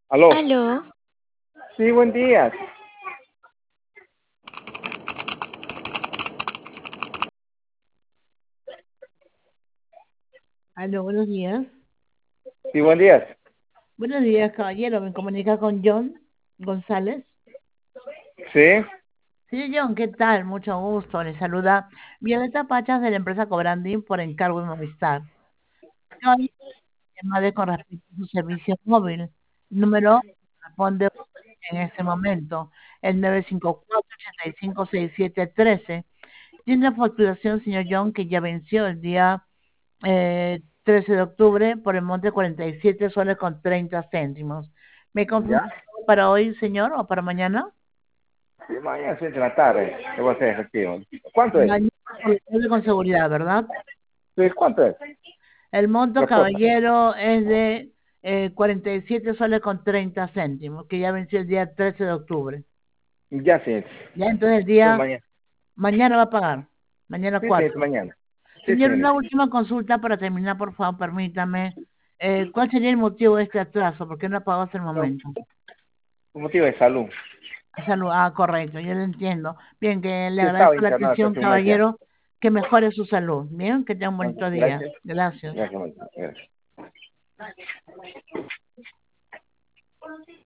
Aló. Aló, Sí, buen día. Aló, buenos días. Sí, buen día. Buenos días, caballero. ¿Me comunica con John González? Sí. Sí, John, ¿qué tal? Mucho gusto. Le saluda Violeta Pachas de la empresa Cobrandi por encargo de Movistar. Hoy llamaré con respecto a su servicio móvil. El número responde en este momento, el 954-856713. Tiene una facturación, señor John, que ya venció el día 13 de octubre por el monte 47 soles con 30 céntimos. ¿Me confirma ¿Ya? para hoy, señor, o para mañana? Sí, mañana 7 de la tarde. ¿Qué va a ser efectivo? ¿Cuánto es? Mañana por la tarde con seguridad, ¿verdad? Sí, ¿cuánto es? El monto, La cuota. caballero, es de 47 soles con 30 céntimos, que ya venció el día 13 de octubre. Ya, sí. Ya, entonces el Sí, día, mañana. mañana va a pagar, mañana Sí, sí, 4. mañana. Sí, Señor, una señorita. última consulta para terminar, por favor, permítame. ¿Cuál sería el motivo de este atraso? ¿Por qué no ha pagado hasta el No, momento? por motivo de salud. Salud, correcto, yo lo entiendo. Bien, que le Sí, estaba agradezco la internado atención, casi un mes ya. caballero, que mejore su salud. Bien, que tenga un Ok, bonito día. gracias. Gracias. Gracias, gracias.